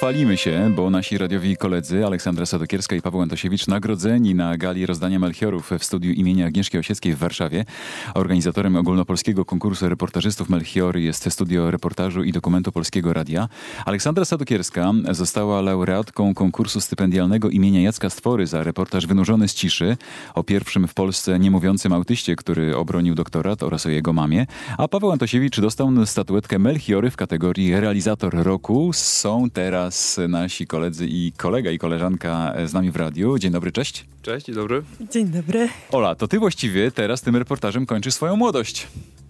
chwalimy się, bo nasi radiowi koledzy Aleksandra Sadokierska i Paweł Antosiewicz nagrodzeni na gali rozdania Melchiorów w studiu imienia Agnieszki Osieckiej w Warszawie. Organizatorem ogólnopolskiego konkursu reportażystów Melchiory jest Studio Reportażu i Dokumentu Polskiego Radia. Aleksandra Sadokierska została laureatką konkursu stypendialnego imienia Jacka Stwory za reportaż Wynurzony z ciszy o pierwszym w Polsce niemówiącym autyście, który obronił doktorat, oraz o jego mamie. A Paweł Antosiewicz dostał statuetkę Melchiory w kategorii Realizator Roku. Są teraz nasi koledzy i kolega i koleżanka z nami w radiu. Dzień dobry, cześć. Cześć, dzień dobry. Dzień dobry. Ola, to ty właściwie teraz tym reportażem kończysz swoją młodość.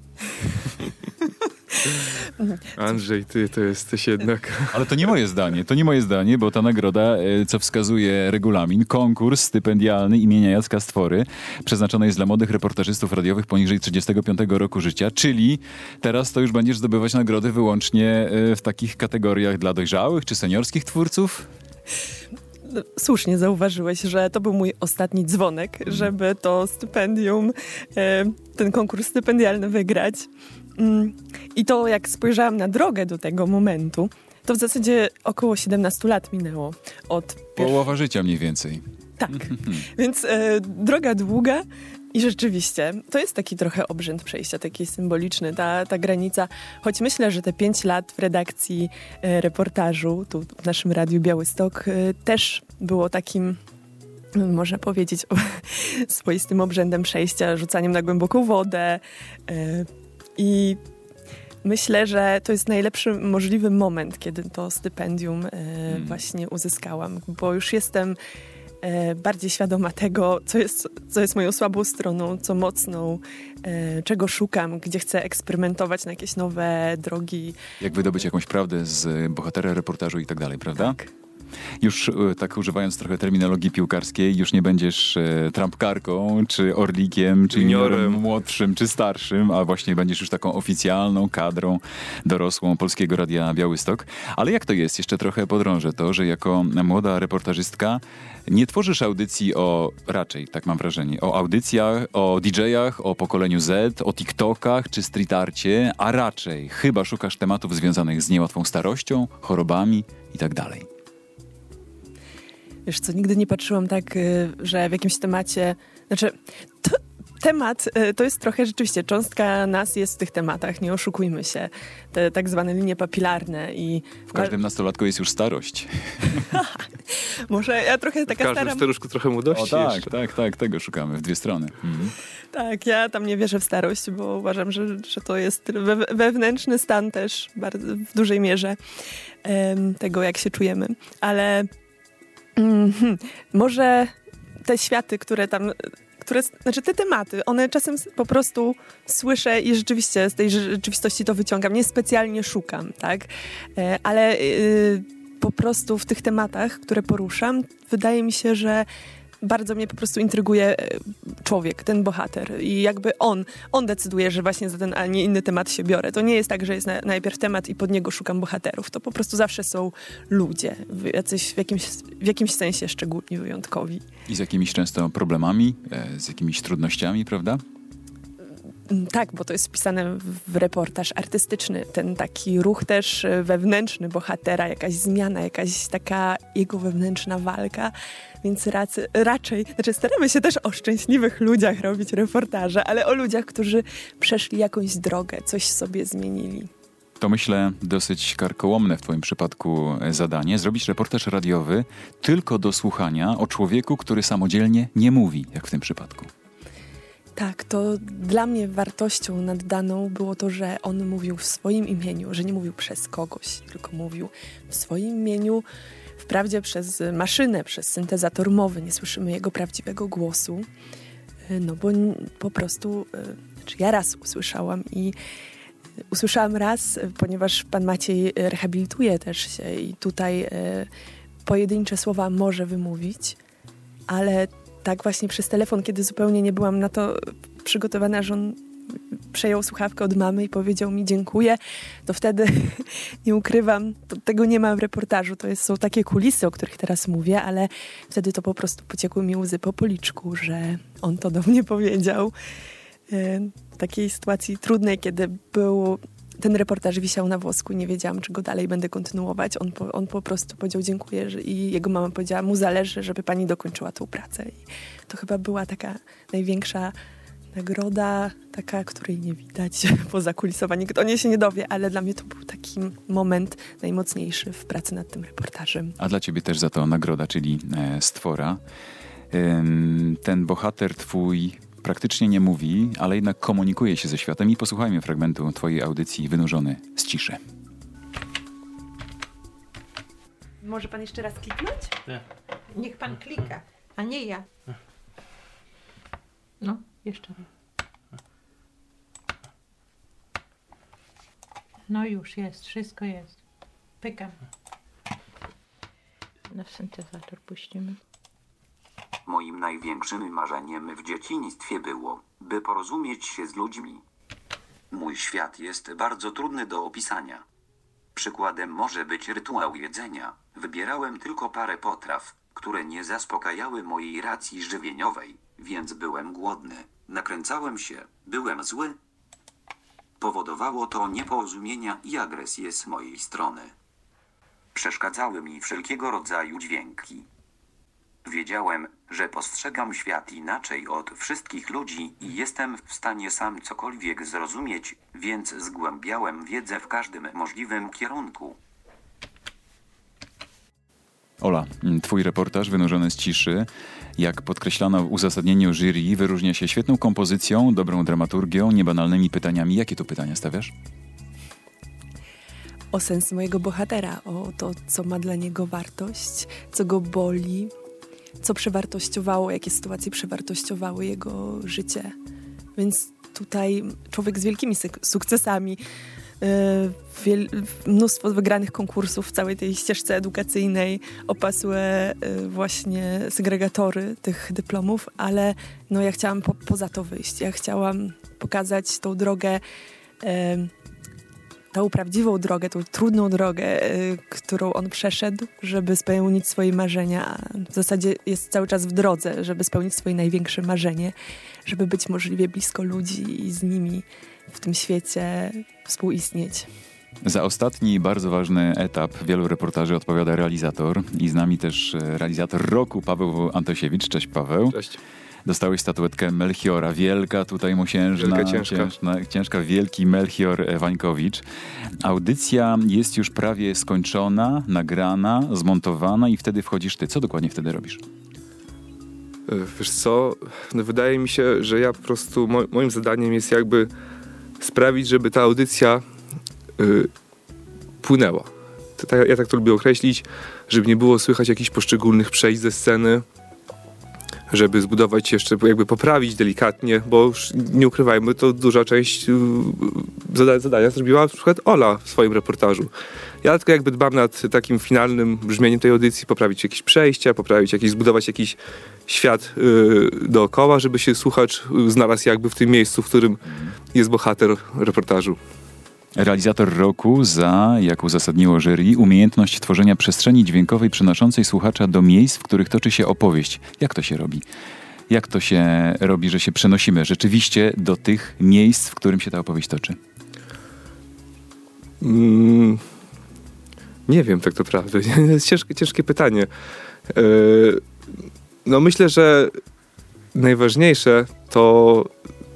Andrzej, ty to jesteś jednak... Ale to nie moje zdanie, bo ta nagroda, co wskazuje regulamin, konkurs stypendialny imienia Jacka Stwory, przeznaczony jest dla młodych reportażystów radiowych poniżej 35 roku życia, czyli teraz to już będziesz zdobywać nagrody wyłącznie w takich kategoriach dla dojrzałych czy seniorskich twórców? Słusznie zauważyłeś, że to był mój ostatni dzwonek, żeby to stypendium, ten konkurs stypendialny wygrać. I to jak spojrzałam na drogę do tego momentu, to w zasadzie około 17 lat minęło od... Połowa życia mniej więcej. Tak, więc droga długa i rzeczywiście to jest taki trochę obrzęd przejścia, taki symboliczny, ta granica. Choć myślę, że te 5 lat w redakcji reportażu, tu w naszym Radiu Białystok, też było takim, można powiedzieć, swoistym obrzędem przejścia, rzucaniem na głęboką wodę. I myślę, że to jest najlepszy możliwy moment, kiedy to stypendium właśnie uzyskałam, bo już jestem bardziej świadoma tego, co jest moją słabą stroną, co mocną, czego szukam, gdzie chcę eksperymentować na jakieś nowe drogi. Jak wydobyć jakąś prawdę z bohatera reportażu i tak dalej, prawda? Tak. Już tak używając trochę terminologii piłkarskiej, już nie będziesz trampkarką, czy orlikiem, czy juniorem młodszym, czy starszym, a właśnie będziesz już taką oficjalną kadrą dorosłą Polskiego Radia Białystok. Ale jak to jest? Jeszcze trochę podrążę to, że jako młoda reportażystka nie tworzysz audycji raczej, tak mam wrażenie, o audycjach, o DJ-ach, o pokoleniu Z, o TikTokach czy street arcie, a raczej chyba szukasz tematów związanych z niełatwą starością, chorobami i tak dalej. Wiesz co, nigdy nie patrzyłam tak, że w jakimś temacie... Temat to jest trochę rzeczywiście, cząstka nas jest w tych tematach, nie oszukujmy się. Te tak zwane linie papilarne i... W każdym nastolatku jest już starość. Może ja trochę taka staram... W każdym staruszku trochę młodości. Tak, tego szukamy, w dwie strony. Mhm. Tak, ja tam nie wierzę w starość, bo uważam, że to jest wewnętrzny stan też bardzo, w dużej mierze tego, jak się czujemy. Ale może te światy, te tematy, one czasem po prostu słyszę i rzeczywiście z tej rzeczywistości to wyciągam. Nie specjalnie szukam, tak? Ale po prostu w tych tematach, które poruszam, wydaje mi się, że bardzo mnie po prostu intryguje człowiek, ten bohater i jakby on decyduje, że właśnie za ten, a nie inny temat się biorę. To nie jest tak, że jest najpierw temat i pod niego szukam bohaterów. To po prostu zawsze są ludzie, w jakimś sensie szczególnie wyjątkowi. I z jakimiś często problemami, z jakimiś trudnościami, prawda? Tak, bo to jest wpisane w reportaż artystyczny. Ten taki ruch też wewnętrzny bohatera, jakaś zmiana, jakaś taka jego wewnętrzna walka. Więc raczej staramy się też o szczęśliwych ludziach robić reportaże, ale o ludziach, którzy przeszli jakąś drogę, coś sobie zmienili. To myślę dosyć karkołomne w twoim przypadku zadanie. Zrobić reportaż radiowy tylko do słuchania o człowieku, który samodzielnie nie mówi, jak w tym przypadku. Tak, to dla mnie wartością naddaną było to, że on mówił w swoim imieniu, że nie mówił przez kogoś, tylko mówił w swoim imieniu, wprawdzie przez maszynę, przez syntezator mowy, nie słyszymy jego prawdziwego głosu, no bo po prostu, ja raz usłyszałam raz, ponieważ pan Maciej rehabilituje też się i tutaj pojedyncze słowa może wymówić, ale tak właśnie przez telefon, kiedy zupełnie nie byłam na to przygotowana, że on przejął słuchawkę od mamy i powiedział mi dziękuję, to wtedy, nie ukrywam, tego nie ma w reportażu. Są takie kulisy, o których teraz mówię, ale wtedy to po prostu pociekły mi łzy po policzku, że on to do mnie powiedział. W takiej sytuacji trudnej, kiedy był ten reportaż wisiał na włosku. Nie wiedziałam, czy go dalej będę kontynuować. On po prostu powiedział dziękuję i jego mama powiedziała, mu zależy, żeby pani dokończyła tą pracę. I to chyba była taka największa nagroda, taka, której nie widać pozakulisowa. Nikt o niej się nie dowie, ale dla mnie to był taki moment najmocniejszy w pracy nad tym reportażem. A dla ciebie też za to nagroda, czyli Stwora. Ten bohater twój praktycznie nie mówi, ale jednak komunikuje się ze światem i posłuchajmy fragmentu twojej audycji Wynurzony z ciszy. Może pan jeszcze raz kliknąć? Nie. Niech pan klika, a nie ja. No, jeszcze raz. No już jest, wszystko jest. Pykam. Na syntezator puścimy. Moim największym marzeniem w dzieciństwie było, by porozumieć się z ludźmi. Mój świat jest bardzo trudny do opisania. Przykładem może być rytuał jedzenia. Wybierałem tylko parę potraw, które nie zaspokajały mojej racji żywieniowej, więc byłem głodny, nakręcałem się, byłem zły. Powodowało to nieporozumienia i agresję z mojej strony. Przeszkadzały mi wszelkiego rodzaju dźwięki. Wiedziałem, że postrzegam świat inaczej od wszystkich ludzi i jestem w stanie sam cokolwiek zrozumieć, więc zgłębiałem wiedzę w każdym możliwym kierunku. Ola, twój reportaż Wynurzony z ciszy, jak podkreślano w uzasadnieniu jury, wyróżnia się świetną kompozycją, dobrą dramaturgią, niebanalnymi pytaniami. Jakie tu pytania stawiasz? O sens mojego bohatera, o to, co ma dla niego wartość, co go boli, co przewartościowało, jakie sytuacje przewartościowały jego życie. Więc tutaj człowiek z wielkimi sukcesami, mnóstwo wygranych konkursów w całej tej ścieżce edukacyjnej, opasłe właśnie segregatory tych dyplomów, ale no ja chciałam poza to wyjść. Ja chciałam pokazać tą drogę, tą prawdziwą drogę, tą trudną drogę, którą on przeszedł, żeby spełnić swoje marzenia. W zasadzie jest cały czas w drodze, żeby spełnić swoje największe marzenie, żeby być możliwie blisko ludzi i z nimi w tym świecie współistnieć. Za ostatni, bardzo ważny etap wielu reportaży odpowiada realizator i z nami też realizator roku Paweł Antosiewicz. Cześć Paweł. Cześć. Dostałeś statuetkę Melchiora. Wielka tutaj mosiężna, Wielka, ciężka, wielki Melchior Wańkowicz. Audycja jest już prawie skończona, nagrana, zmontowana i wtedy wchodzisz ty. Co dokładnie wtedy robisz? Wiesz co, no wydaje mi się, że ja po prostu, moim zadaniem jest jakby sprawić, żeby ta audycja płynęła. Ja tak to lubię określić, żeby nie było słychać jakichś poszczególnych przejść ze sceny, żeby zbudować jeszcze, jakby poprawić delikatnie, bo już nie ukrywajmy, to duża część zadania zrobiła na przykład Ola w swoim reportażu. Ja tylko jakby dbam nad takim finalnym brzmieniem tej audycji, poprawić jakieś przejścia, zbudować jakiś świat dookoła, żeby się słuchacz znalazł jakby w tym miejscu, w którym jest bohater reportażu. Realizator roku za, jak uzasadniło jury, umiejętność tworzenia przestrzeni dźwiękowej przynoszącej słuchacza do miejsc, w których toczy się opowieść. Jak to się robi? Jak to się robi, że się przenosimy rzeczywiście do tych miejsc, w którym się ta opowieść toczy? Nie wiem tak naprawdę. To jest ciężkie pytanie. No myślę, że najważniejsze to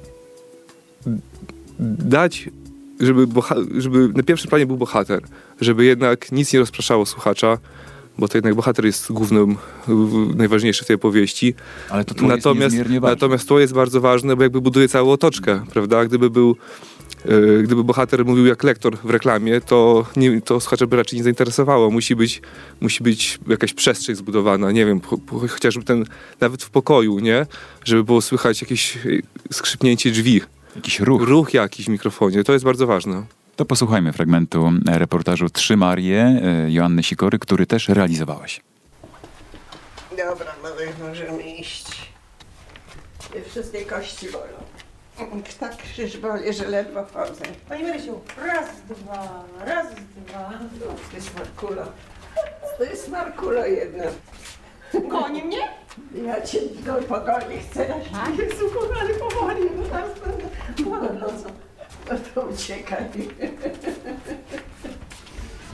dać, żeby na pierwszym planie był bohater, żeby jednak nic nie rozpraszało słuchacza, bo to jednak bohater jest głównym, najważniejszy w tej opowieści. Ale to jest niezmiernie ważne. Natomiast to jest bardzo ważne, bo jakby buduje całą otoczkę, prawda? Gdyby bohater mówił jak lektor w reklamie, to słuchacza by raczej nie zainteresowało. Musi być jakaś przestrzeń zbudowana, nie wiem, chociażby nawet w pokoju, nie? Żeby było słychać jakieś skrzypnięcie drzwi. Jakiś ruch. Ruch jakiś w mikrofonie, to jest bardzo ważne. To posłuchajmy fragmentu reportażu Trzy Marie Joanny Sikory, który też realizowałeś. Dobra, możemy iść. Wszystkie kości bolą. Tak krzyż boli, że ledwo chodzę. Pani Marysiu, raz, dwa. To jest Markulo. To jest Markulo jedna. Goni mnie? Ja cię pogoni chcę. Jezu, kochany, powoli. No to uciekaj.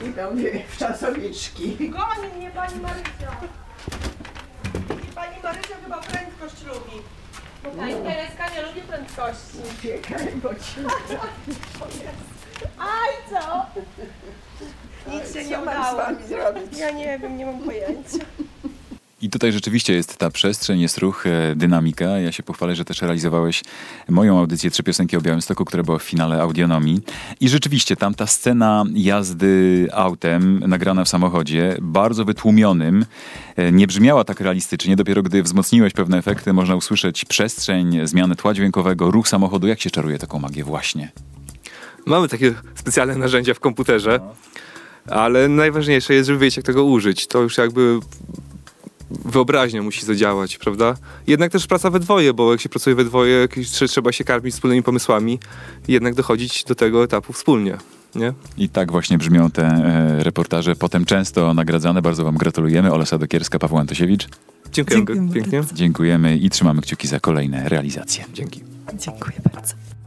idą w czasowiczki. Goni mnie pani Marysia. I pani Marysia chyba prędkość lubi. Bo pani Tereska nie lubi prędkości. Uciekaj, bo ci... Aj, co? Nic się nie Co mam z udało. wami zrobić? Ja nie wiem, nie mam pojęcia. I tutaj rzeczywiście jest ta przestrzeń, jest ruch, dynamika. Ja się pochwalę, że też realizowałeś moją audycję 3 piosenki o Białymstoku, która była w finale Audionomii. I rzeczywiście tam ta scena jazdy autem, nagrana w samochodzie, bardzo wytłumionym, nie brzmiała tak realistycznie. Dopiero gdy wzmocniłeś pewne efekty, można usłyszeć przestrzeń, zmianę tła dźwiękowego, ruch samochodu. Jak się czaruje taką magię właśnie? Mamy takie specjalne narzędzia w komputerze, ale najważniejsze jest, żeby wiedzieć, jak tego użyć. To już jakby wyobraźnia musi zadziałać, prawda? Jednak też praca we dwoje, bo jak się pracuje we dwoje, trzeba się karmić wspólnymi pomysłami i jednak dochodzić do tego etapu wspólnie, nie? I tak właśnie brzmią te reportaże, potem często nagradzane. Bardzo wam gratulujemy. Ola Sadokierska, Paweł Antosiewicz. Dziękuję pięknie. Dziękujemy i trzymamy kciuki za kolejne realizacje. Dzięki. Dziękuję bardzo.